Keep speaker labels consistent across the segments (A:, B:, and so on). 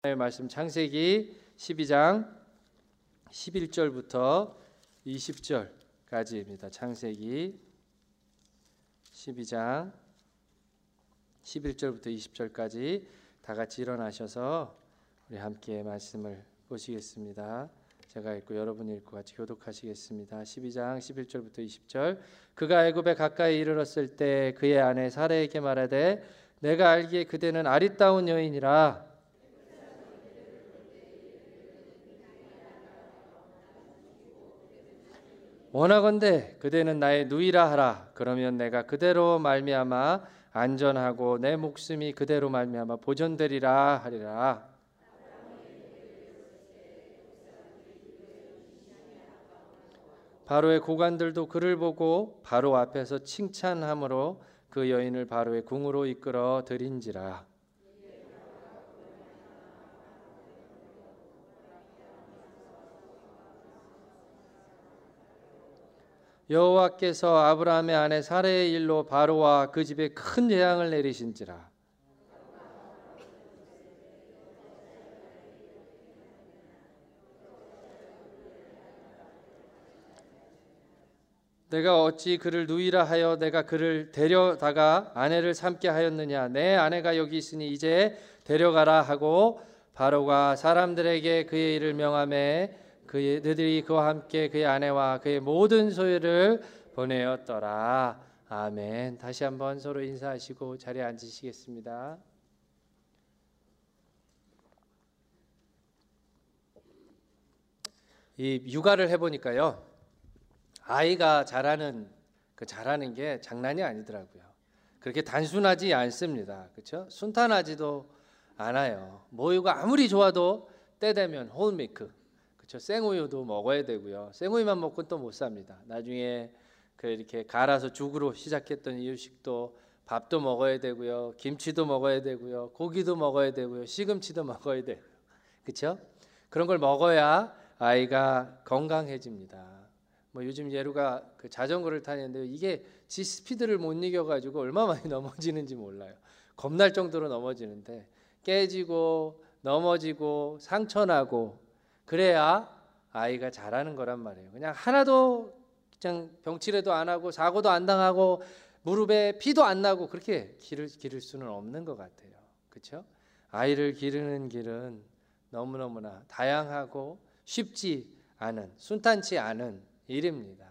A: 하나님의 말씀 창세기 12장 11절부터 20절까지입니다. 창세기 12장 11절부터 20절까지 다 같이 일어나셔서 우리 함께 말씀을 보시겠습니다. 제가 읽고 여러분이 읽고 같이 교독하시겠습니다. 12장 11절부터 20절. 그가 애굽에 가까이 이르렀을 때 그의 아내 사라에게 말하되 내가 알기에 그대는 아리따운 여인이라 원하건대 그대는 나의 누이라 하라. 그러면 내가 그대로 말미암아 안전하고 내 목숨이 그대로 말미암아 보존되리라 하리라. 바로의 고관들도 그를 보고 바로 앞에서 칭찬함으로 그 여인을 바로의 궁으로 이끌어 들인지라. 여호와께서 아브라함의 아내 사라의 일로 바로와 그 집에 큰 재앙을 내리신지라. 내가 어찌 그를 누이라 하여 내가 그를 데려다가 아내를 삼게 하였느냐. 내 아내가 여기 있으니 이제 데려가라 하고 바로가 사람들에게 그의 일을 명하매 그들이 그와 함께 그의 아내와 그의 모든 소유를 보내었더라. 아멘. 다시 한번 서로 인사하시고 자리에 앉으시겠습니다. 이 육아를 해보니까요, 아이가 자라는 게 장난이 아니더라고요. 그렇게 단순하지 않습니다. 그렇죠? 순탄하지도 않아요. 모유가 아무리 좋아도 때 되면 홀밀크, 생우유도 먹어야 되고요. 생우유만 먹고는 또 못 삽니다. 나중에 이렇게 갈아서 죽으로 시작했던 이유식도 밥도 먹어야 되고요. 김치도 먹어야 되고요. 고기도 먹어야 되고요. 시금치도 먹어야 되고요. 그렇죠? 그런 걸 먹어야 아이가 건강해집니다. 요즘 예루가 자전거를 타는데 이게 지 스피드를 못 이겨가지고 얼마나 많이 넘어지는지 몰라요. 겁날 정도로 넘어지는데 깨지고 넘어지고 상처나고 그래야 아이가 자라는 거란 말이에요. 그냥 하나도 그냥 병치레도 안 하고 사고도 안 당하고 무릎에 피도 안 나고 그렇게 기를 수는 없는 것 같아요. 그렇죠? 아이를 기르는 길은 너무너무나 다양하고 쉽지 않은, 순탄치 않은 일입니다.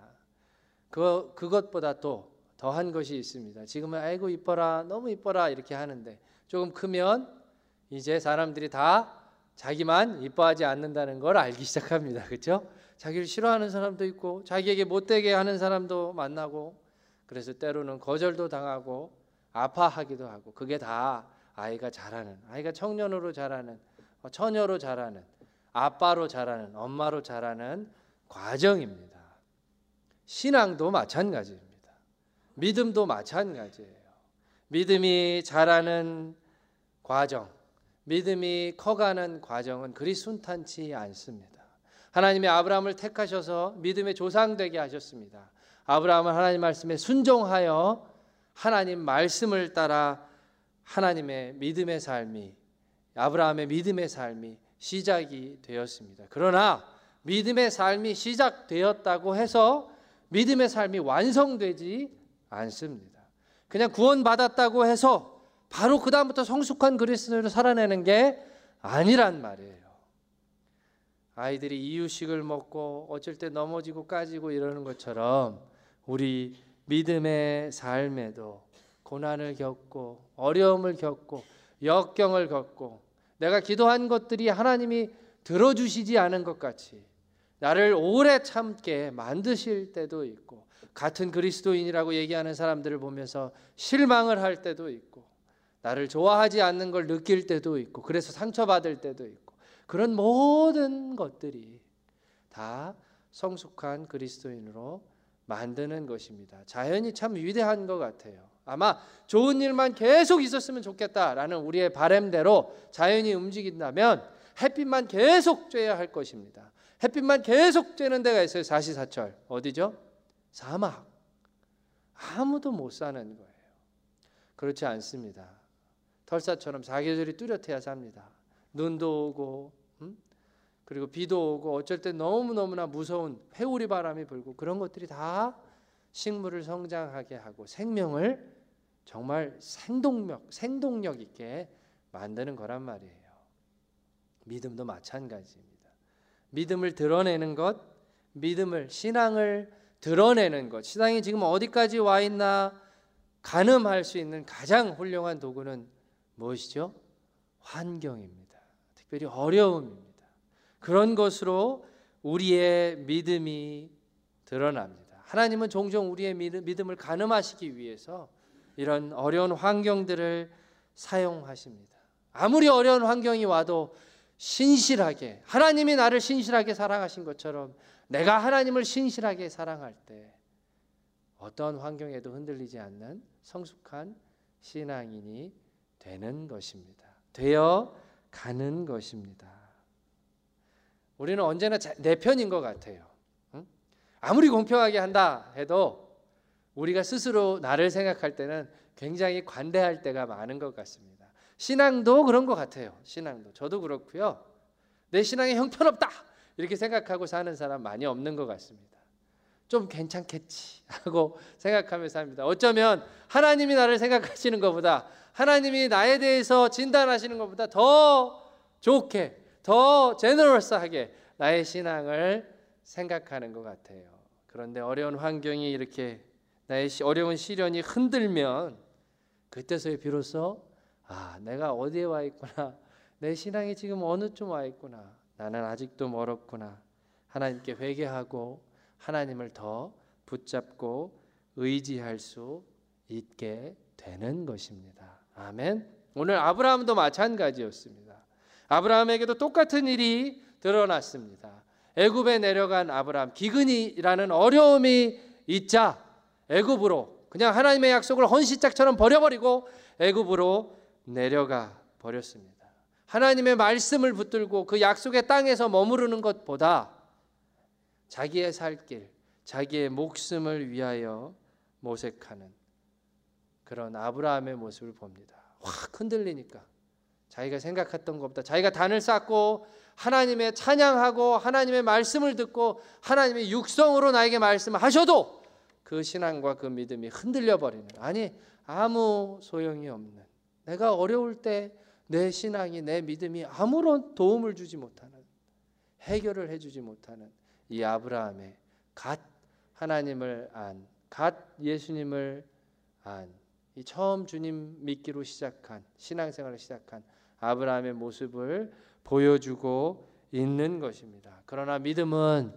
A: 그것보다 또 더한 것이 있습니다. 지금은 아이고 이뻐라, 너무 이뻐라 이렇게 하는데 조금 크면 이제 사람들이 다 자기만 이뻐하지 않는다는 걸 알기 시작합니다. 그렇죠? 자기를 싫어하는 사람도 있고 자기에게 못되게 하는 사람도 만나고 그래서 때로는 거절도 당하고 아파하기도 하고 그게 다 아이가 자라는, 아이가 청년으로 자라는, 처녀로 자라는, 아빠로 자라는, 엄마로 자라는 과정입니다. 신앙도 마찬가지입니다. 믿음도 마찬가지예요. 믿음이 자라는 과정, 믿음이 커가는 과정은 그리 순탄치 않습니다. 하나님이 아브라함을 택하셔서 믿음의 조상 되게 하셨습니다. 아브라함은 하나님 말씀에 순종하여 하나님 말씀을 따라 하나님의 믿음의 삶이, 아브라함의 믿음의 삶이 시작이 되었습니다. 그러나 믿음의 삶이 시작되었다고 해서 믿음의 삶이 완성되지 않습니다. 그냥 구원받았다고 해서 바로 그 다음부터 성숙한 그리스도인으로 살아내는 게 아니란 말이에요. 아이들이 이유식을 먹고 어쩔 때 넘어지고 까지고 이러는 것처럼 우리 믿음의 삶에도 고난을 겪고 어려움을 겪고 역경을 겪고 내가 기도한 것들이 하나님이 들어주시지 않은 것 같이 나를 오래 참게 만드실 때도 있고 같은 그리스도인이라고 얘기하는 사람들을 보면서 실망을 할 때도 있고 나를 좋아하지 않는 걸 느낄 때도 있고 그래서 상처받을 때도 있고 그런 모든 것들이 다 성숙한 그리스도인으로 만드는 것입니다. 자연이 참 위대한 것 같아요. 아마 좋은 일만 계속 있었으면 좋겠다라는 우리의 바람대로 자연이 움직인다면 햇빛만 계속 쬐야 할 것입니다. 햇빛만 계속 쬐는 데가 있어요. 사시사철. 어디죠? 사막. 아무도 못 사는 거예요. 그렇지 않습니다. 털사처럼 사계절이 뚜렷해야 삽니다. 눈도 오고 그리고 비도 오고 어쩔 때 너무너무나 무서운 회오리 바람이 불고 그런 것들이 다 식물을 성장하게 하고 생명을 정말 생동력 있게 만드는 거란 말이에요. 믿음도 마찬가지입니다. 믿음을 드러내는 것, 신앙을 드러내는 것. 신앙이 지금 어디까지 와 있나 가늠할 수 있는 가장 훌륭한 도구는 무엇이죠? 환경입니다. 특별히 어려움입니다. 그런 것으로 우리의 믿음이 드러납니다. 하나님은 종종 우리의 믿음을 가늠하시기 위해서 이런 어려운 환경들을 사용하십니다. 아무리 어려운 환경이 와도 신실하게, 하나님이 나를 신실하게 사랑하신 것처럼 내가 하나님을 신실하게 사랑할 때 어떤 환경에도 흔들리지 않는 성숙한 신앙인이 되는 것입니다. 되어 가는 것입니다. 우리는 언제나 내 편인 것 같아요. 아무리 공평하게 한다 해도 우리가 스스로 나를 생각할 때는 굉장히 관대할 때가 많은 것 같습니다. 신앙도 그런 것 같아요. 신앙도 저도 그렇고요. 내 신앙이 형편없다 이렇게 생각하고 사는 사람 많이 없는 것 같습니다. 좀 괜찮겠지 하고 생각하면서 삽니다. 어쩌면 하나님이 나를 생각하시는 것보다, 하나님이 나에 대해서 진단하시는 것보다 더 좋게, 더 제너러스하게 나의 신앙을 생각하는 것 같아요. 그런데 어려운 환경이 이렇게 나의 어려운 시련이 흔들면 그때서야 비로소 내가 어디에 와 있구나, 내 신앙이 지금 어느 쯤 와 있구나, 나는 아직도 멀었구나, 하나님께 회개하고 하나님을 더 붙잡고 의지할 수 있게 되는 것입니다. 아멘. 오늘 아브라함도 마찬가지였습니다. 아브라함에게도 똑같은 일이 드러났습니다. 애굽에 내려간 아브라함, 기근이라는 어려움이 있자 애굽으로, 그냥 하나님의 약속을 헌시짝처럼 버려버리고 애굽으로 내려가 버렸습니다. 하나님의 말씀을 붙들고 그 약속의 땅에서 머무르는 것보다 자기의 살 길, 자기의 목숨을 위하여 모색하는 그런 아브라함의 모습을 봅니다. 확 흔들리니까 자기가 생각했던 것보다, 자기가 단을 쌓고 하나님의 찬양하고 하나님의 말씀을 듣고 하나님의 육성으로 나에게 말씀하셔도 그 신앙과 그 믿음이 흔들려 버리는, 아무 소용이 없는, 내가 어려울 때 내 신앙이, 내 믿음이 아무런 도움을 주지 못하는, 해결을 해주지 못하는 이 아브라함의 갓 하나님을 안, 갓 예수님을 안, 이 처음 주님 믿기로 시작한, 신앙생활을 시작한 아브라함의 모습을 보여주고 있는 것입니다. 그러나 믿음은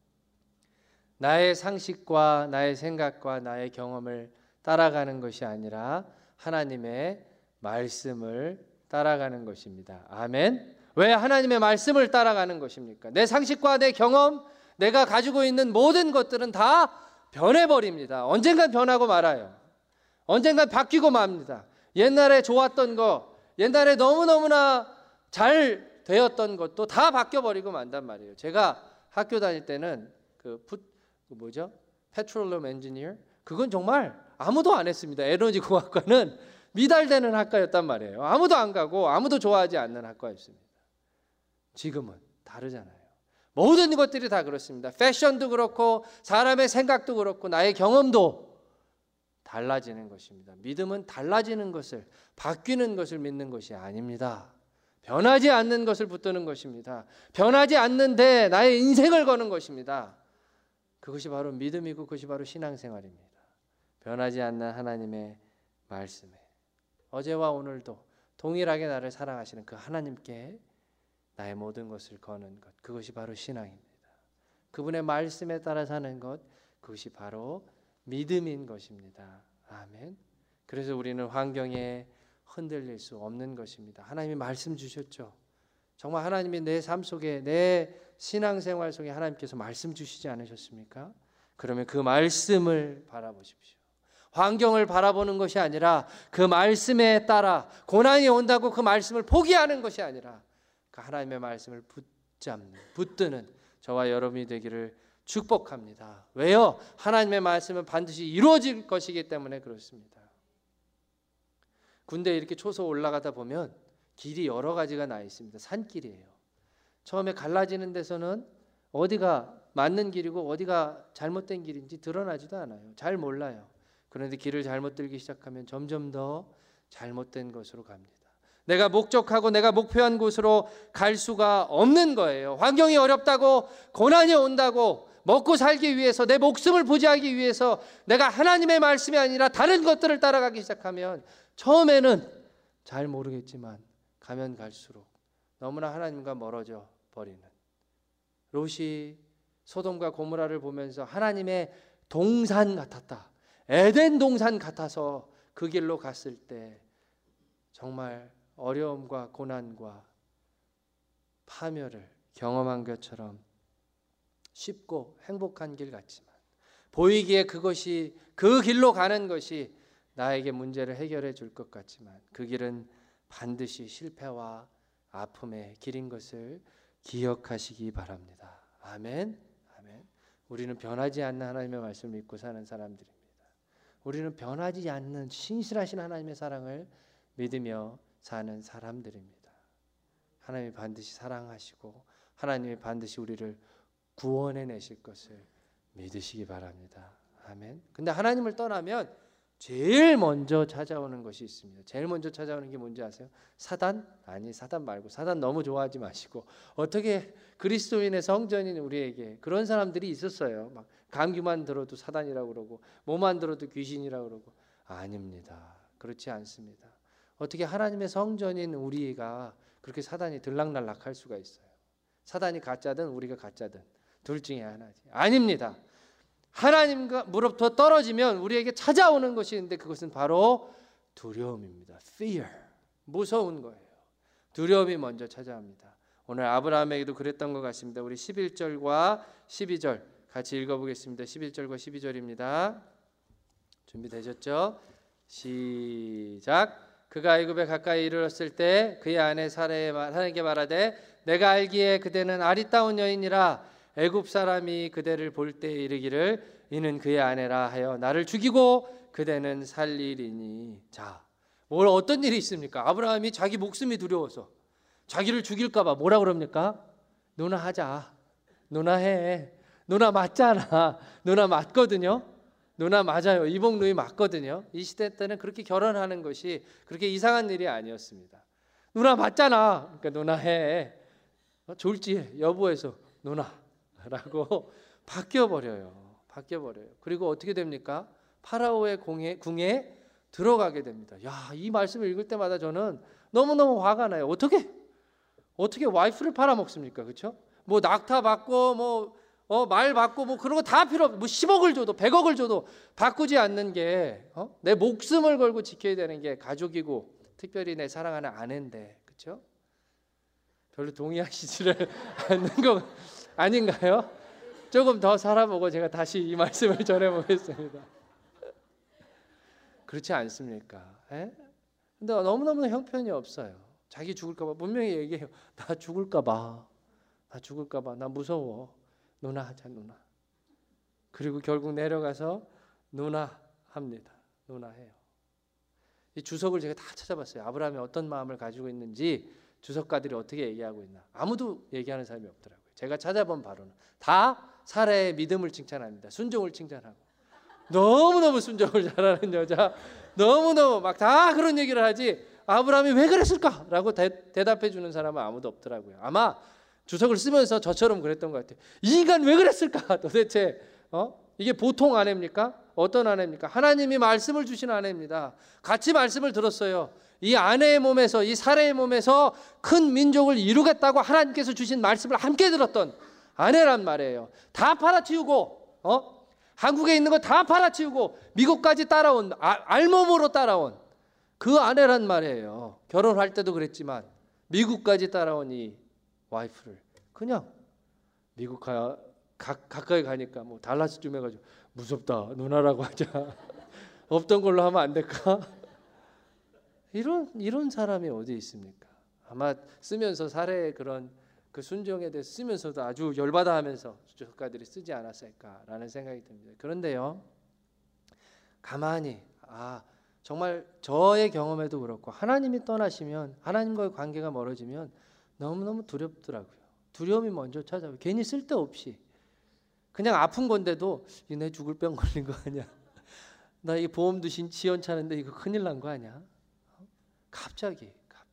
A: 나의 상식과 나의 생각과 나의 경험을 따라가는 것이 아니라 하나님의 말씀을 따라가는 것입니다. 아멘. 왜 하나님의 말씀을 따라가는 것입니까? 내 상식과 내 경험, 내가 가지고 있는 모든 것들은 다 변해버립니다. 언젠간 변하고 말아요. 언젠간 바뀌고 맙니다. 옛날에 좋았던 거, 옛날에 너무너무나 잘 되었던 것도 다 바뀌어버리고 만단 말이에요. 제가 학교 다닐 때는 페트롤럼 엔지니어, 그건 정말 아무도 안 했습니다. 에너지 공학과는 미달되는 학과였단 말이에요. 아무도 안 가고 아무도 좋아하지 않는 학과였습니다. 지금은 다르잖아요. 모든 것들이 다 그렇습니다. 패션도 그렇고 사람의 생각도 그렇고 나의 경험도 달라지는 것입니다. 믿음은 달라지는 것을, 바뀌는 것을 믿는 것이 아닙니다. 변하지 않는 것을 붙드는 것입니다. 변하지 않는데 나의 인생을 거는 것입니다. 그것이 바로 믿음이고 그것이 바로 신앙생활입니다. 변하지 않는 하나님의 말씀에 어제와 오늘도 동일하게 나를 사랑하시는 그 하나님께 나의 모든 것을 거는 것, 그것이 바로 신앙입니다. 그분의 말씀에 따라 사는 것, 그것이 바로 믿음인 것입니다. 아멘. 그래서 우리는 환경에 흔들릴 수 없는 것입니다. 하나님이 말씀 주셨죠. 정말 하나님이 내 삶 속에, 내 신앙생활 속에 하나님께서 말씀 주시지 않으셨습니까? 그러면 그 말씀을 바라보십시오. 환경을 바라보는 것이 아니라 그 말씀에 따라, 고난이 온다고 그 말씀을 포기하는 것이 아니라 그 하나님의 말씀을 붙드는 저와 여러분이 되기를 축복합니다. 왜요? 하나님의 말씀은 반드시 이루어질 것이기 때문에 그렇습니다. 군대에 이렇게 초소 올라가다 보면 길이 여러 가지가 나 있습니다. 산길이에요. 처음에 갈라지는 데서는 어디가 맞는 길이고 어디가 잘못된 길인지 드러나지도 않아요. 잘 몰라요. 그런데 길을 잘못 들기 시작하면 점점 더 잘못된 것으로 갑니다. 내가 목적하고 내가 목표한 곳으로 갈 수가 없는 거예요. 환경이 어렵다고, 고난이 온다고, 먹고 살기 위해서, 내 목숨을 부지하기 위해서 내가 하나님의 말씀이 아니라 다른 것들을 따라가기 시작하면 처음에는 잘 모르겠지만 가면 갈수록 너무나 하나님과 멀어져 버리는, 롯이 소돔과 고모라를 보면서 하나님의 동산 같았다, 에덴 동산 같아서 그 길로 갔을 때 정말 어려움과 고난과 파멸을 경험한 것처럼 쉽고 행복한 길 같지만, 보이기에 그것이, 그 길로 가는 것이 나에게 문제를 해결해 줄 것 같지만 그 길은 반드시 실패와 아픔의 길인 것을 기억하시기 바랍니다. 아멘. 아멘. 우리는 변하지 않는 하나님의 말씀을 믿고 사는 사람들입니다. 우리는 변하지 않는 신실하신 하나님의 사랑을 믿으며 사는 사람들입니다. 하나님이 반드시 사랑하시고 하나님이 반드시 우리를 구원해 내실 것을 믿으시기 바랍니다. 아멘. 근데 하나님을 떠나면 제일 먼저 찾아오는 것이 있습니다. 제일 먼저 찾아오는 게 뭔지 아세요? 사단? 아니, 사단 말고, 사단 너무 좋아하지 마시고, 어떻게 그리스도인의 성전인 우리에게 그런 사람들이 있었어요. 막 감기만 들어도 사단이라고 그러고 뭐만 들어도 귀신이라고 그러고. 아닙니다. 그렇지 않습니다. 어떻게 하나님의 성전인 우리가 그렇게 사단이 들락날락할 수가 있어요? 사단이 가짜든 우리가 가짜든 둘 중에 하나지. 아닙니다. 하나님으로부터 떨어지면 우리에게 찾아오는 것이 있는데 그것은 바로 두려움입니다. Fear. 무서운 거예요. 두려움이 먼저 찾아옵니다. 오늘 아브라함에게도 그랬던 것 같습니다. 우리 11절과 12절 같이 읽어보겠습니다. 11절과 12절입니다. 준비되셨죠? 시작. 그가 애굽에 가까이 이르렀을 때 그의 아내 사라에게 말하되 내가 알기에 그대는 아리따운 여인이라 애굽 사람이 그대를 볼 때 이르기를 이는 그의 아내라 하여 나를 죽이고 그대는 살리리니. 자, 어떤 일이 있습니까? 아브라함이 자기 목숨이 두려워서 자기를 죽일까 봐 뭐라 그럽니까? 누나 하자. 누나 해. 누나 맞잖아. 누나 맞거든요. 누나 맞아요. 이복누이 맞거든요. 이 시대 때는 그렇게 결혼하는 것이 그렇게 이상한 일이 아니었습니다. 누나 맞잖아. 그러니까 누나 해. 졸지에 여부에서 누나라고 바뀌어버려요. 그리고 어떻게 됩니까? 파라오의 궁에 들어가게 됩니다. 야, 이 말씀을 읽을 때마다 저는 너무너무 화가 나요. 어떻게 와이프를 팔아먹습니까? 그렇죠? 뭐 낙타 받고 말 받고 뭐 그런 거 다 필요 없고, 뭐 10억을 줘도 100억을 줘도 바꾸지 않는 게 내 목숨을 걸고 지켜야 되는 게 가족이고 특별히 내 사랑하는 아내인데, 그렇죠? 별로 동의하시지를 않는 거 아닌가요? 조금 더 살아보고 제가 다시 이 말씀을 전해보겠습니다. 그렇지 않습니까? 에? 근데 너무너무 형편이 없어요. 자기 죽을까 봐 분명히 얘기해요. 나 죽을까 봐, 나 무서워. 누나 하자, 누나. 그리고 결국 내려가서 누나 합니다. 누나 해요. 이 주석을 제가 다 찾아봤어요. 아브라함이 어떤 마음을 가지고 있는지 주석가들이 어떻게 얘기하고 있나. 아무도 얘기하는 사람이 없더라고요. 제가 찾아본 바로는 다 사라의 믿음을 칭찬합니다. 순종을 칭찬하고, 너무너무 순종을 잘하는 여자, 너무너무 막 다 그런 얘기를 하지 아브라함이 왜 그랬을까라고 대답해 주는 사람은 아무도 없더라고요. 아마 주석을 쓰면서 저처럼 그랬던 것 같아요. 이 인간 왜 그랬을까? 도대체 이게 보통 아내입니까? 어떤 아내입니까? 하나님이 말씀을 주신 아내입니다. 같이 말씀을 들었어요. 이 아내의 몸에서, 이 사라의 몸에서 큰 민족을 이루겠다고 하나님께서 주신 말씀을 함께 들었던 아내란 말이에요. 다 팔아치우고 한국에 있는 거 다 팔아치우고 미국까지 따라온, 알몸으로 따라온 그 아내란 말이에요. 결혼할 때도 그랬지만 미국까지 따라온 이 와이프를 그냥 미국 가까이 가니까 뭐 달라스 좀 해가지고 무섭다, 누나라고 하자. 없던 걸로 하면 안 될까? 이런 사람이 어디 있습니까? 아마 쓰면서 사례의 그런 그 순종에 대해서 쓰면서도 아주 열받아 하면서 주석가들이 쓰지 않았을까라는 생각이 듭니다. 그런데요, 가만히 정말 저의 경험에도 그렇고 하나님이 떠나시면, 하나님과의 관계가 멀어지면 너무너무 두렵더라고요. 두려움이 먼저 찾아와요. 괜히 쓸데없이 그냥 아픈 건데도 내 죽을 병 걸린 거 아니야? 나 이 보험도 시원찮은데 이거 큰일 난 거 아니야? 갑자기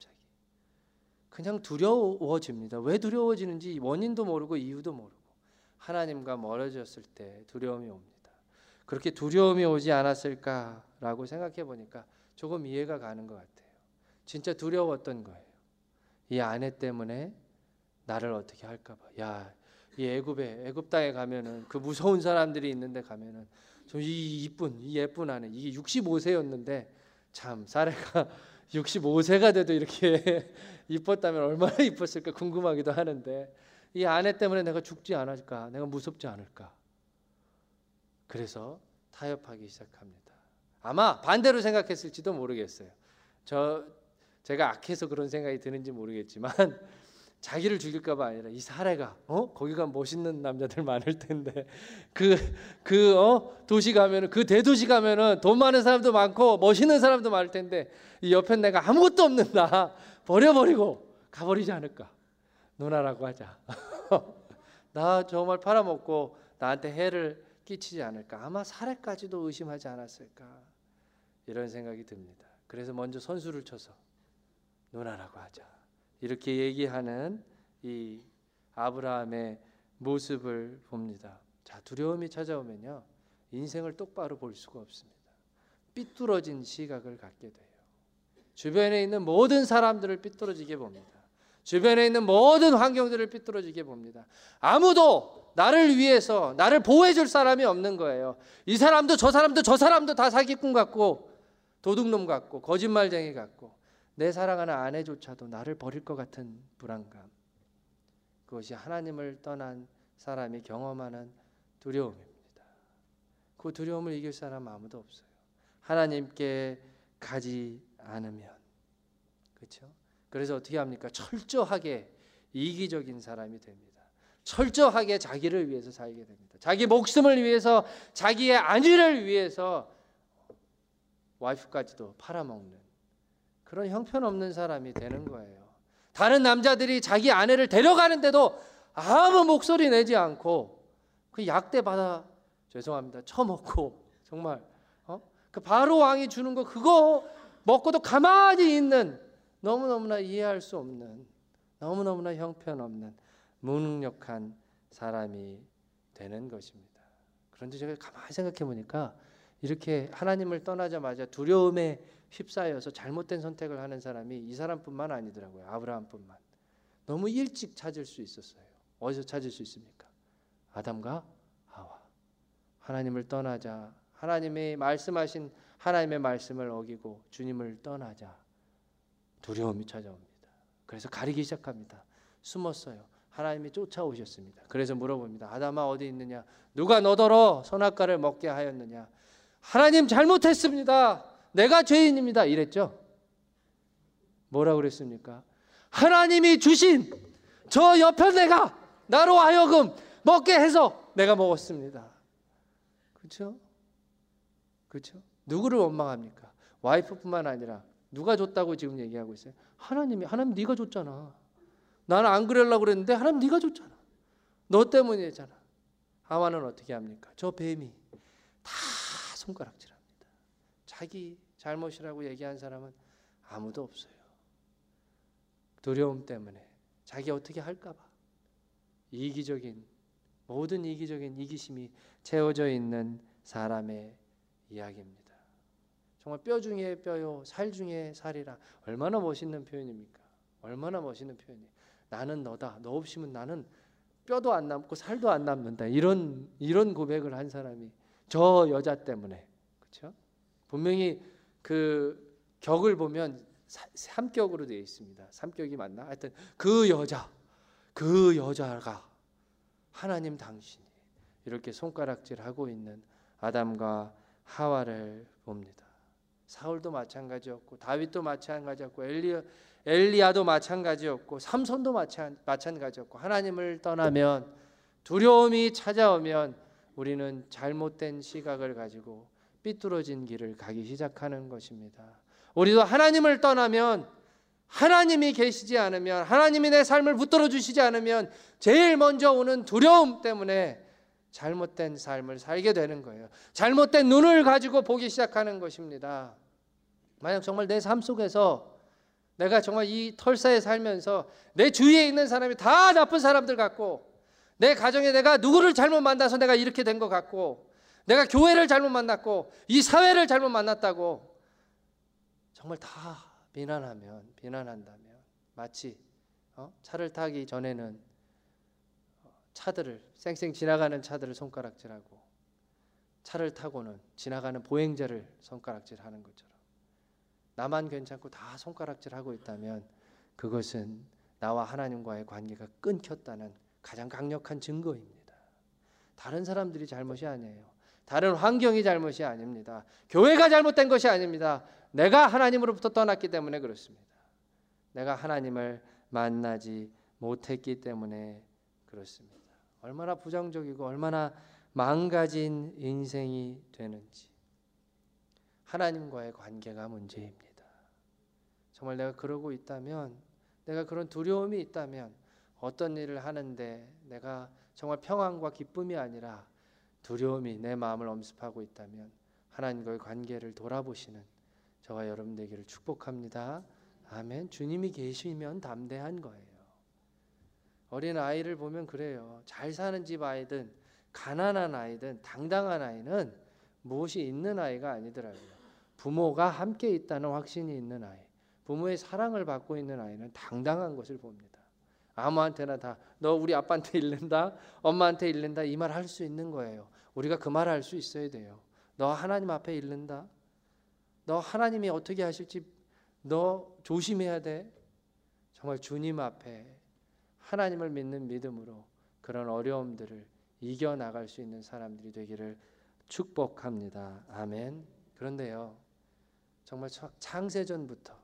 A: 그냥 두려워집니다. 왜 두려워지는지 원인도 모르고 이유도 모르고 하나님과 멀어졌을 때 두려움이 옵니다. 그렇게 두려움이 오지 않았을까라고 생각해 보니까 조금 이해가 가는 것 같아요. 진짜 두려웠던 거예요. 이 아내 때문에 나를 어떻게 할까 봐. 야, 이 애굽 땅에 가면은 그 무서운 사람들이 있는데 가면은 이 예쁜 아내, 이게 65세였는데 참 사례가 65세가 돼도 이렇게 이뻤다면 얼마나 이뻤을까 궁금하기도 하는데, 이 아내 때문에 내가 죽지 않을까, 내가 무섭지 않을까. 그래서 타협하기 시작합니다. 아마 반대로 생각했을지도 모르겠어요. 제가 악해서 그런 생각이 드는지 모르겠지만 자기를 죽일까 봐 아니라 이 사례가 거기 가면 멋있는 남자들 많을 텐데 도시 가면은, 그 대도시 가면은 돈 많은 사람도 많고 멋있는 사람도 많을 텐데 이 옆엔 내가 아무것도 없는 나 버려버리고 가버리지 않을까. 누나라고 하자. 나 정말 팔아먹고 나한테 해를 끼치지 않을까. 아마 사례까지도 의심하지 않았을까, 이런 생각이 듭니다. 그래서 먼저 선수를 쳐서 누나라고 하자, 이렇게 얘기하는 이 아브라함의 모습을 봅니다. 자, 두려움이 찾아오면요, 인생을 똑바로 볼 수가 없습니다. 삐뚤어진 시각을 갖게 돼요. 주변에 있는 모든 사람들을 삐뚤어지게 봅니다. 주변에 있는 모든 환경들을 삐뚤어지게 봅니다. 아무도 나를 위해서 나를 보호해 줄 사람이 없는 거예요. 이 사람도 저 사람도 다 사기꾼 같고 도둑놈 같고 거짓말쟁이 같고, 내 사랑하는 아내조차도 나를 버릴 것 같은 불안감, 그것이 하나님을 떠난 사람이 경험하는 두려움입니다. 그 두려움을 이길 사람 아무도 없어요. 하나님께 가지 않으면. 그렇죠? 그래서 어떻게 합니까? 철저하게 이기적인 사람이 됩니다. 철저하게 자기를 위해서 살게 됩니다. 자기 목숨을 위해서, 자기의 안위를 위해서 와이프까지도 팔아먹는 그런 형편없는 사람이 되는 거예요. 다른 남자들이 자기 아내를 데려가는데도 아무 목소리 내지 않고 그 약대 받아, 죄송합니다, 처먹고, 정말 그 바로 왕이 주는 거 그거 먹고도 가만히 있는, 너무너무나 이해할 수 없는, 너무너무나 형편없는 무능력한 사람이 되는 것입니다. 그런데 제가 가만히 생각해 보니까 이렇게 하나님을 떠나자마자 두려움에 휩싸여서 잘못된 선택을 하는 사람이 이 사람뿐만 아니더라고요. 아브라함뿐만. 너무 일찍 찾을 수 있었어요. 어디서 찾을 수 있습니까? 아담과 하와. 하나님을 떠나자, 하나님이 말씀하신 하나님의 말씀을 어기고 주님을 떠나자 두려움이 찾아옵니다. 그래서 가리기 시작합니다. 숨었어요. 하나님이 쫓아오셨습니다. 그래서 물어봅니다. 아담아 어디 있느냐? 누가 너더러 선악과를 먹게 하였느냐? 하나님 잘못했습니다. 내가 죄인입니다. 이랬죠. 뭐라고 그랬습니까? 하나님이 주신 저 여편 내가 나로 하여금 먹게 해서 내가 먹었습니다. 그렇죠? 그렇죠? 누구를 원망합니까? 와이프뿐만 아니라 누가 줬다고 지금 얘기하고 있어요? 하나님 네가 줬잖아. 나는 안 그러려고 그랬는데 하나님 네가 줬잖아. 너 때문이잖아. 하와는 어떻게 합니까? 저 뱀이 다 손가락질합니다. 자기 잘못이라고 얘기한 사람은 아무도 없어요. 두려움 때문에 자기 어떻게 할까 봐 모든 이기적인 이기심이 채워져 있는 사람의 이야기입니다. 정말 뼈 중에 뼈요 살 중에 살이라, 얼마나 멋있는 표현입니까? 얼마나 멋있는 표현이에요. 나는 너다. 너 없으면 나는 뼈도 안 남고 살도 안 남는다. 이런 고백을 한 사람이 저 여자 때문에. 그렇죠? 분명히 그 격을 보면 3격으로 되어 있습니다. 3격이 맞나? 하여튼 그 여자가 하나님 당신이 이렇게 손가락질하고 있는 아담과 하와를 봅니다. 사울도 마찬가지였고 다윗도 마찬가지였고 엘리야도 마찬가지였고 삼손도 마찬가지였고, 하나님을 떠나면, 두려움이 찾아오면 우리는 잘못된 시각을 가지고 삐뚤어진 길을 가기 시작하는 것입니다. 우리도 하나님을 떠나면, 하나님이 계시지 않으면, 하나님이 내 삶을 붙들어 주시지 않으면 제일 먼저 오는 두려움 때문에 잘못된 삶을 살게 되는 거예요. 잘못된 눈을 가지고 보기 시작하는 것입니다. 만약 정말 내 삶 속에서 내가 정말 이 털사에 살면서 내 주위에 있는 사람이 다 나쁜 사람들 같고, 내 가정에 내가 누구를 잘못 만나서 내가 이렇게 된 것 같고, 내가 교회를 잘못 만났고 이 사회를 잘못 만났다고 정말 다 비난한다면 마치 차를 타기 전에는 차들을 쌩쌩 지나가는 차들을 손가락질하고 차를 타고는 지나가는 보행자를 손가락질하는 것처럼 나만 괜찮고 다 손가락질하고 있다면 그것은 나와 하나님과의 관계가 끊겼다는 가장 강력한 증거입니다. 다른 사람들이 잘못이 아니에요. 다른 환경이 잘못이 아닙니다. 교회가 잘못된 것이 아닙니다. 내가 하나님으로부터 떠났기 때문에 그렇습니다. 내가 하나님을 만나지 못했기 때문에 그렇습니다. 얼마나 부정적이고 얼마나 망가진 인생이 되는지. 하나님과의 관계가 문제입니다. 정말 내가 그러고 있다면, 내가 그런 두려움이 있다면, 어떤 일을 하는데 내가 정말 평안과 기쁨이 아니라 두려움이 내 마음을 엄습하고 있다면 하나님과의 관계를 돌아보시는 저와 여러분 되기를 축복합니다. 아멘. 주님이 계시면 담대한 거예요. 어린 아이를 보면 그래요. 잘 사는 집 아이든 가난한 아이든 당당한 아이는 무엇이 있는 아이가 아니더라고요. 부모가 함께 있다는 확신이 있는 아이, 부모의 사랑을 받고 있는 아이는 당당한 것을 봅니다. 아무한테나 다 너 우리 아빠한테 잃는다, 엄마한테 잃는다 이 말 할 수 있는 거예요. 우리가 그 말을 할 수 있어야 돼요. 너 하나님 앞에 잃는다, 너 하나님이 어떻게 하실지 너 조심해야 돼. 정말 주님 앞에 하나님을 믿는 믿음으로 그런 어려움들을 이겨나갈 수 있는 사람들이 되기를 축복합니다. 아멘. 그런데요, 정말 창세전부터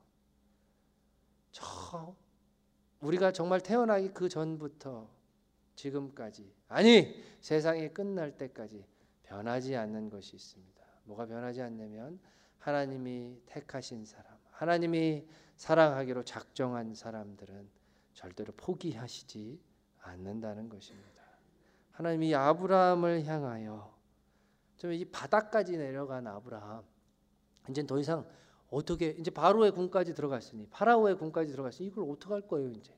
A: 우리가 정말 태어나기 그 전부터 지금까지, 아니 세상이 끝날 때까지 변하지 않는 것이 있습니다. 뭐가 변하지 않냐면 하나님이 택하신 사람, 하나님이 사랑하기로 작정한 사람들은 절대로 포기하시지 않는다는 것입니다. 하나님이 아브라함을 향하여 좀 이 바닥까지 내려간 아브라함, 이제 더 이상 어떻게, 이제 바로의 궁까지 들어갔으니, 파라오의 궁까지 들어갔으니 이걸 어떻게 할 거예요? 이제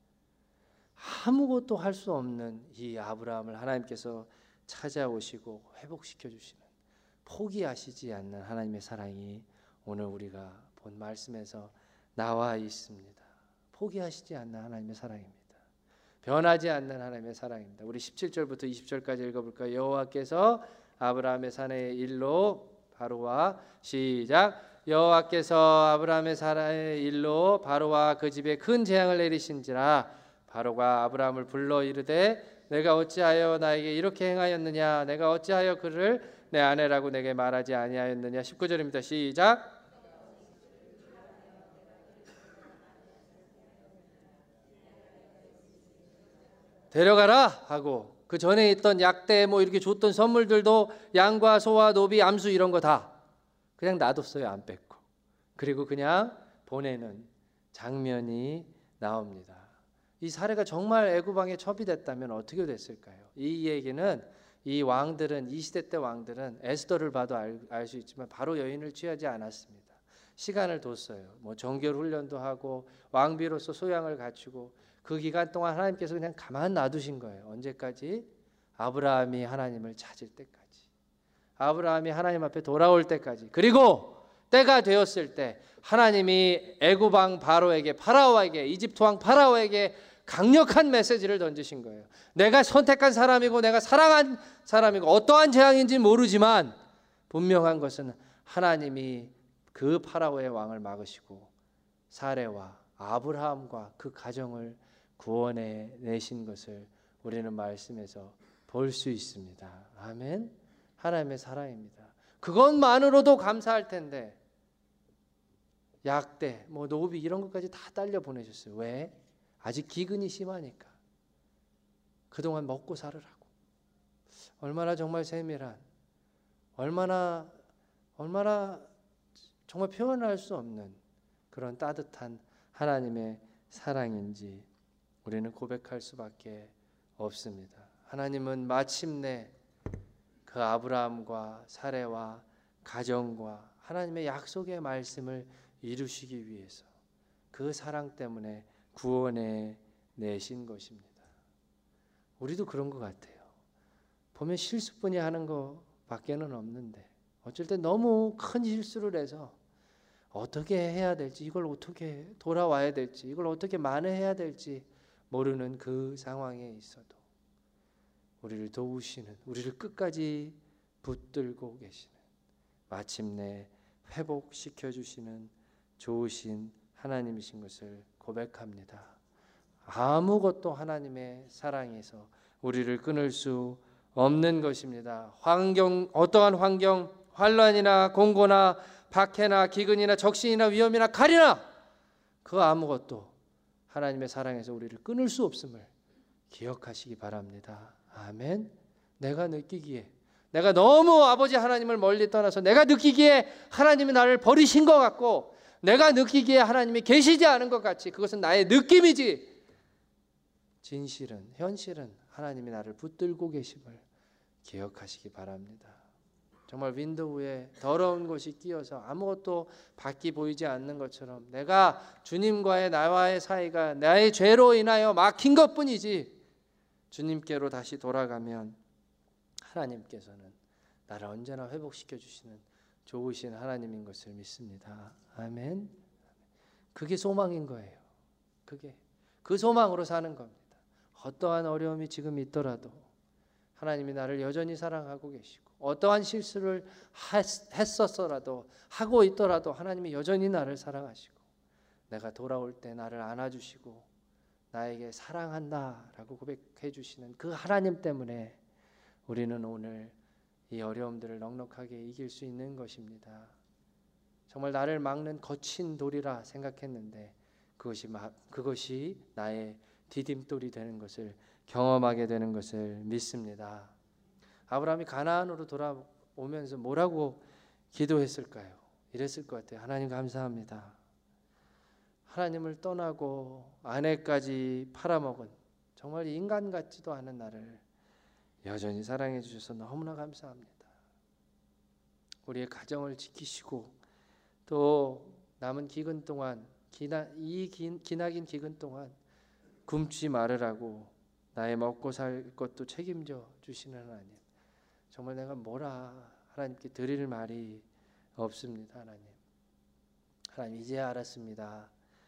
A: 아무것도 할 수 없는 이 아브라함을 하나님께서 찾아오시고 회복시켜 주시는, 포기하시지 않는 하나님의 사랑이 오늘 우리가 본 말씀에서 나와 있습니다. 포기하시지 않는 하나님의 사랑입니다. 변하지 않는 하나님의 사랑입니다. 우리 17절부터 20절까지 읽어볼까요? 여호와께서 아브라함의 산의 일로 바로와, 시작. 여호와께서 아브라함의 산의 일로 바로와 그 집에 큰 재앙을 내리신지라. 바로가 아브라함을 불러 이르되 내가 어찌하여 나에게 이렇게 행하였느냐, 내가 어찌하여 그를 내 아내라고 내게 말하지 아니하였느냐. 19절입니다. 시작. 데려가라 하고 그 전에 있던 약대 뭐 이렇게 줬던 선물들도 양과 소와 노비 암수 이런 거 다 그냥 놔뒀어요. 안 뺏고. 그리고 그냥 보내는 장면이 나옵니다. 이 사례가 정말 애굽왕의 첩이 됐다면 어떻게 됐을까요? 이 얘기는 이 왕들은, 이 시대 때 왕들은 에스더를 봐도 알 수 있지만 바로 여인을 취하지 않았습니다. 시간을 뒀어요. 뭐 정결 훈련도 하고 왕비로서 소양을 갖추고 그 기간 동안 하나님께서 그냥 가만 놔두신 거예요. 언제까지? 아브라함이 하나님을 찾을 때까지, 아브라함이 하나님 앞에 돌아올 때까지. 그리고 때가 되었을 때 하나님이 애굽 왕 바로에게, 파라오에게, 이집트 왕 파라오에게 강력한 메시지를 던지신 거예요. 내가 선택한 사람이고 내가 사랑한 사람이고 어떠한 재앙인지 모르지만 분명한 것은 하나님이 그 파라오의 왕을 막으시고 사레와 아브라함과 그 가정을 구원해 내신 것을 우리는 말씀에서 볼 수 있습니다. 아멘. 하나님의 사랑입니다. 그것만으로도 감사할 텐데 약대, 뭐 노비 이런 것까지 다 딸려 보내셨어요. 왜? 아직 기근이 심하니까. 그동안 먹고 살으라고. 얼마나 정말 세밀한, 얼마나 얼마나 정말 표현할 수 없는 그런 따뜻한 하나님의 사랑인지 우리는 고백할 수밖에 없습니다. 하나님은 마침내 그 아브라함과 사레와 가정과 하나님의 약속의 말씀을 이루시기 위해서 그 사랑 때문에 구원해 내신 것입니다. 우리도 그런 것 같아요. 보면 실수뿐이 하는 것밖에는 없는데 어쩔 때 너무 큰 실수를 해서 어떻게 해야 될지, 이걸 어떻게 돌아와야 될지, 이걸 어떻게 만회해야 될지 모르는 그 상황에 있어도 우리를 도우시는, 우리를 끝까지 붙들고 계시는, 마침내 회복시켜 주시는 좋으신 하나님이신 것을 고백합니다. 아무것도 하나님의 사랑에서 우리를 끊을 수 없는 것입니다. 어떠한 환경, 환란이나 공고나 박해나 기근이나 적신이나 위험이나 칼이나 그 아무것도 하나님의 사랑에서 우리를 끊을 수 없음을 기억하시기 바랍니다. 아멘. 내가 느끼기에, 내가 너무 아버지 하나님을 멀리 떠나서 내가 느끼기에 하나님이 나를 버리신 것 같고, 내가 느끼기에 하나님이 계시지 않은 것 같이 그것은 나의 느낌이지, 진실은, 현실은 하나님이 나를 붙들고 계심을 기억하시기 바랍니다. 정말 윈도우에 더러운 것이 끼어서 아무것도 밖이 보이지 않는 것처럼 내가 주님과의 나와의 사이가 나의 죄로 인하여 막힌 것뿐이지, 주님께로 다시 돌아가면 하나님께서는 나를 언제나 회복시켜 주시는 좋으신 하나님인 것을 믿습니다. 아멘. 그게 소망인 거예요. 그 소망으로 사는 겁니다. 어떠한 어려움이 지금 있더라도 하나님이 나를 여전히 사랑하고 계시고, 어떠한 실수를 했었더라도, 하고 있더라도 하나님이 여전히 나를 사랑하시고, 내가 돌아올 때 나를 안아주시고 나에게 사랑한다라고 고백해 주시는 그 하나님 때문에 우리는 오늘 이 어려움들을 넉넉하게 이길 수 있는 것입니다. 정말 나를 막는 거친 돌이라 생각했는데 그것이 나의 디딤돌이 되는 것을 경험하게 되는 것을 믿습니다. 아브라함이 가나안으로 돌아오면서 뭐라고 기도했을까요? 이랬을 것 같아요. 하나님 감사합니다. 하나님을 떠나고 아내까지 팔아먹은 정말 인간 같지도 않은 나를 여전히 사랑해 주셔서 너무나 감사합니다. 우리의 가정을 지키시고 또 남은 기근 동안, 기나긴 기근 동안 굶지 말으라고 나의 먹고 살 것도 책임져 주시는 하나님, 정말 내가 뭐라 하나님께 드릴 말이 없습니다. 하나님 이제 알았습니다.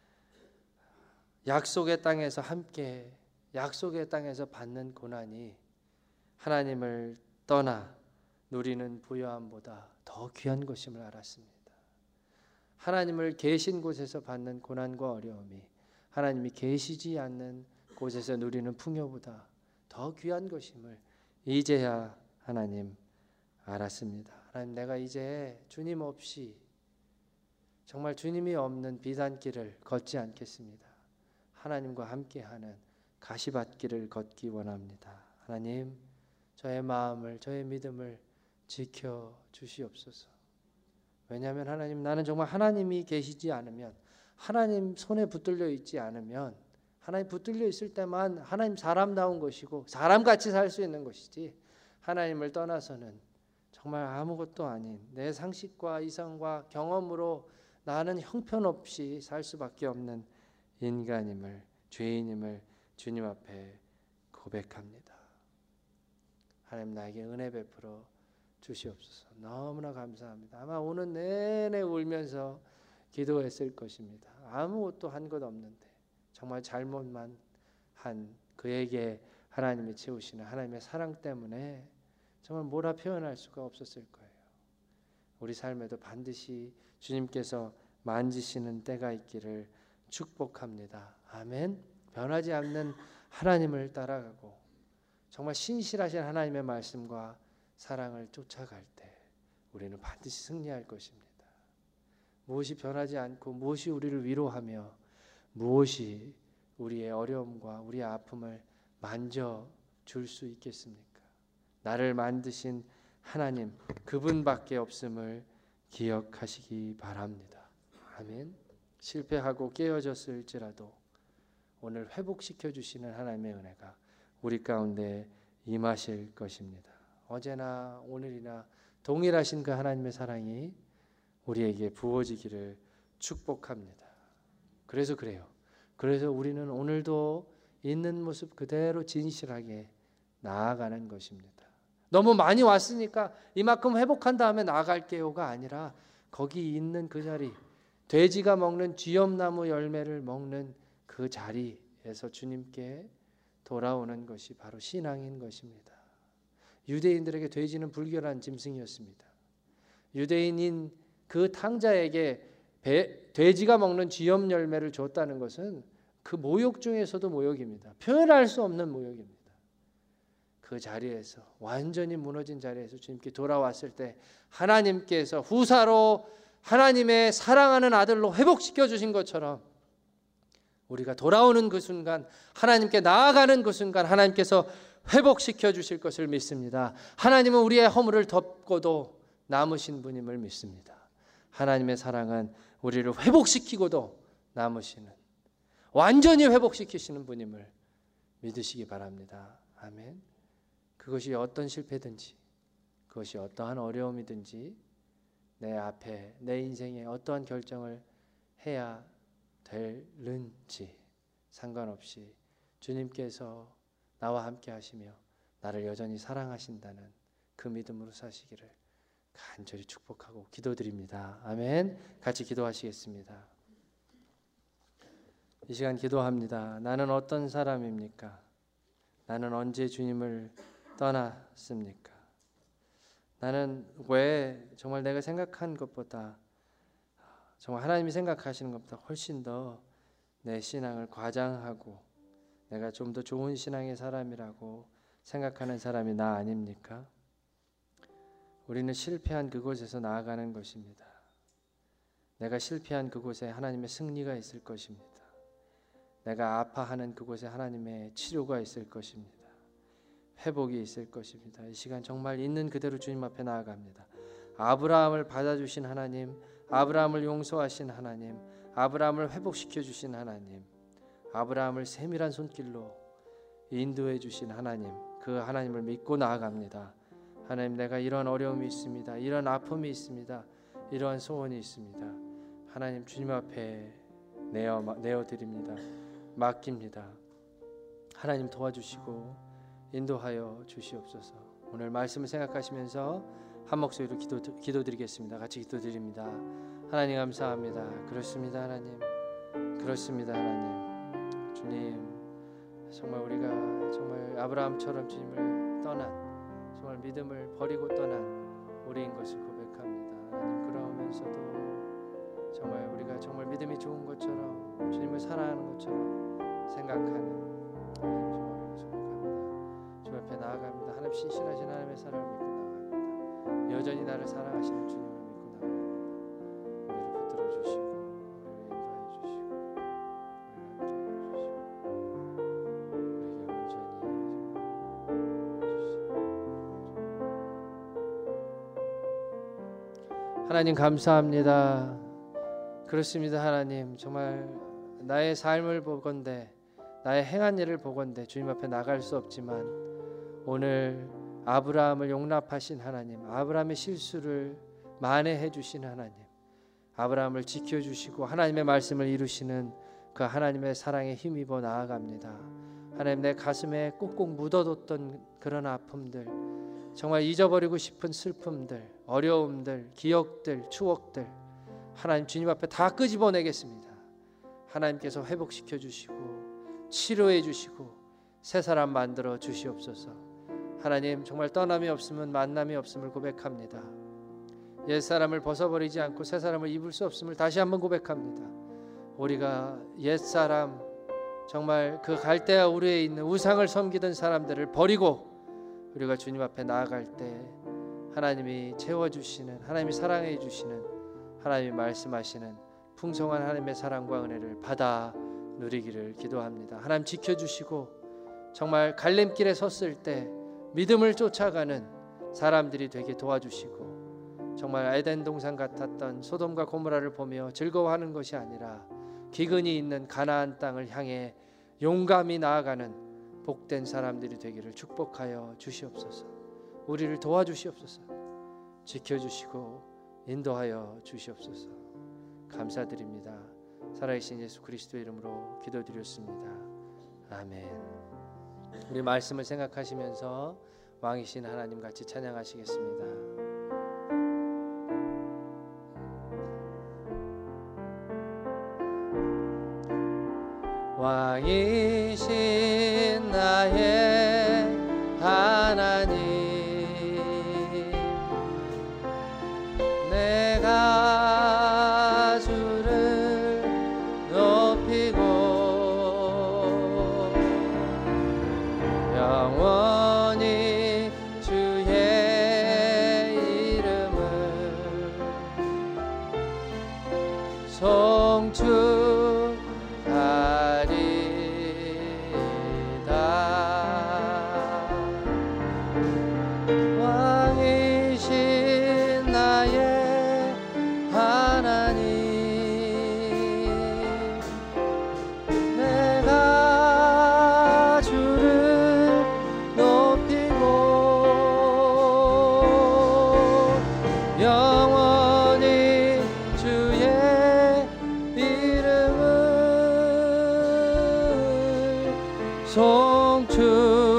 A: 약속의 땅에서 함께, 약속의 땅에서 받는 고난이 하나님을 떠나 누리는 부요함보다 더 귀한 것임을 알았습니다. 하나님을 계신 곳에서 받는 고난과 어려움이 하나님이 계시지 않는 곳에서 누리는 풍요보다 더 귀한 것임을 이제야 하나님 알았습니다. 하나님, 내가 이제 주님 없이, 정말 주님이 없는 비단길을 걷지 않겠습니다. 하나님과 함께하는 가시밭길을 걷기 원합니다. 하나님, 저의 마음을, 저의 믿음을 지켜 주시옵소서. 왜냐하면 하나님, 나는 정말 하나님이 계시지 않으면, 하나님 손에 붙들려 있지 않으면, 하나님 붙들려 있을 때만 하나님 사람다운 것이고 사람같이 살 수 있는 것이지, 하나님을 떠나서는 정말 아무것도 아닌 내 상식과 이성과 경험으로 나는 형편없이 살 수밖에 없는 인간임을, 죄인임을 주님 앞에 고백합니다. 하나님, 나에게 은혜 베풀어 주시옵소서. 너무나 감사합니다. 아마 오늘 내내 울면서 기도했을 것입니다. 아무것도 한 것 없는데 정말 잘못만 한 그에게 하나님이 채우시는 하나님의 사랑 때문에 정말 뭐라 표현할 수가 없었을 거예요. 우리 삶에도 반드시 주님께서 만지시는 때가 있기를 축복합니다. 아멘. 변하지 않는 하나님을 따라가고 정말 신실하신 하나님의 말씀과 사랑을 쫓아갈 때 우리는 반드시 승리할 것입니다. 무엇이 변하지 않고 무엇이 우리를 위로하며 무엇이 우리의 어려움과 우리의 아픔을 만져줄 수 있겠습니까? 나를 만드신 하나님, 그분밖에 없음을 기억하시기 바랍니다. 아멘. 실패하고 깨어졌을지라도 오늘 회복시켜 주시는 하나님의 은혜가 우리 가운데 임하실 것입니다. 어제나 오늘이나 동일하신 그 하나님의 사랑이 우리에게 부어지기를 축복합니다. 그래서 그래요. 그래서 우리는 오늘도 있는 모습 그대로 진실하게 나아가는 것입니다. 너무 많이 왔으니까 이만큼 회복한 다음에 나아갈게요가 아니라 거기 있는 그 자리, 돼지가 먹는 쥐엄나무 열매를 먹는 그 자리에서 주님께 돌아오는 것이 바로 신앙인 것입니다. 유대인들에게 돼지는 불결한 짐승이었습니다. 유대인인 그 탕자에게 돼지가 먹는 쥐엄 열매를 줬다는 것은 그 모욕 중에서도 모욕입니다. 표현할 수 없는 모욕입니다. 그 자리에서 완전히 무너진 자리에서 주님께 돌아왔을 때 하나님께서 후사로 하나님의 사랑하는 아들로 회복시켜 주신 것처럼 우리가 돌아오는 그 순간, 하나님께 나아가는 그 순간 하나님께서 회복시켜 주실 것을 믿습니다. 하나님은 우리의 허물을 덮고도 남으신 분임을 믿습니다. 하나님의 사랑은 우리를 회복시키고도 남으시는, 완전히 회복시키시는 분임을 믿으시기 바랍니다. 아멘. 그것이 어떤 실패든지, 그것이 어떠한 어려움이든지, 내 앞에 내 인생에 어떠한 결정을 해야 되는지 상관없이 주님께서 나와 함께 하시며 나를 여전히 사랑하신다는 그 믿음으로 사시기를 간절히 축복하고 기도드립니다. 아멘. 같이 기도하시겠습니다. 이 시간 기도합니다. 나는 어떤 사람입니까? 나는 언제 주님을 떠났습니까? 나는 왜 정말 내가 생각한 것보다, 정말 하나님이 생각하시는 것보다 훨씬 더 내 신앙을 과장하고 내가 좀 더 좋은 신앙의 사람이라고 생각하는 사람이 나 아닙니까? 우리는 실패한 그곳에서 나아가는 것입니다. 내가 실패한 그곳에 하나님의 승리가 있을 것입니다. 내가 아파하는 그곳에 하나님의 치료가 있을 것입니다. 회복이 있을 것입니다. 이 시간 정말 있는 그대로 주님 앞에 나아갑니다. 아브라함을 받아주신 하나님, 아브라함을 용서하신 하나님, 아브라함을 회복시켜 주신 하나님, 아브라함을 세밀한 손길로 인도해 주신 하나님, 그 하나님을 믿고 나아갑니다. 하나님, 내가 이런 어려움이 있습니다. 이런 아픔이 있습니다. 이러한 소원이 있습니다. 하나님, 주님 앞에 내어드립니다. 맡깁니다. 하나님 도와주시고 인도하여 주시옵소서. 오늘 말씀을 생각하시면서 한 목소리로 기도드리겠습니다. 같이 기도드립니다. 하나님 감사합니다. 그렇습니다. 하나님, 그렇습니다. 하나님, 주님, 정말 우리가 정말 아브라함처럼 주님을 떠난, 정말 믿음을 버리고 떠난 우리인 것을 고백합니다. 하나님, 그러면서도 정말 우리가 정말 믿음이 좋은 것처럼, 주님을 사랑하는 것처럼 생각하는 정말 고백합니다. 주님 앞에 나아갑니다. 하나님, 신실하신 하나님의 사랑을 믿고 나아갑니다. 여전히 나를 사랑하시는 주님을 믿고 나아갑니다. 우리를 붙들어 주시고, 우리를 인도하여 주시고, 우리를 함께 하여 주시고, 하나님 감사합니다. 그렇습니다. 하나님, 정말 나의 삶을 보건대, 나의 행한 일을 보건대 주님 앞에 나갈 수 없지만 오늘 아브라함을 용납하신 하나님, 아브라함의 실수를 만회해 주신 하나님, 아브라함을 지켜주시고 하나님의 말씀을 이루시는 그 하나님의 사랑에 힘입어 나아갑니다. 하나님, 내 가슴에 꾹꾹 묻어뒀던 그런 아픔들, 정말 잊어버리고 싶은 슬픔들, 어려움들, 기억들, 추억들, 하나님 주님 앞에 다 끄집어내겠습니다. 하나님께서 회복시켜 주시고 치료해 주시고 새 사람 만들어 주시옵소서. 하나님, 정말 떠남이 없으면 만남이 없음을 고백합니다. 옛사람을 벗어버리지 않고 새사람을 입을 수 없음을 다시 한번 고백합니다. 우리가 옛사람, 정말 그 갈대아 우르에 있는 우상을 섬기던 사람들을 버리고 우리가 주님 앞에 나아갈 때 하나님이 채워주시는, 하나님이 사랑해 주시는, 하나님이 말씀하시는 풍성한 하나님의 사랑과 은혜를 받아 누리기를 기도합니다. 하나님 지켜주시고 정말 갈림길에 섰을 때 믿음을 쫓아가는 사람들이 되게 도와주시고 정말 에덴 동산 같았던 소돔과 고모라를 보며 즐거워하는 것이 아니라 기근이 있는 가나안 땅을 향해 용감히 나아가는 복된 사람들이 되기를 축복하여 주시옵소서. 우리를 도와주시옵소서. 지켜주시고 인도하여 주시옵소서. 감사드립니다. 살아계신 예수 그리스도의 이름으로 기도드렸습니다. 아멘. 우리 말씀을 생각하시면서 왕이신 하나님 같이 찬양하시겠습니다. 왕이신 나의 하나님, 내가 주를 높이고 영원히 주의 이름을 송축 송축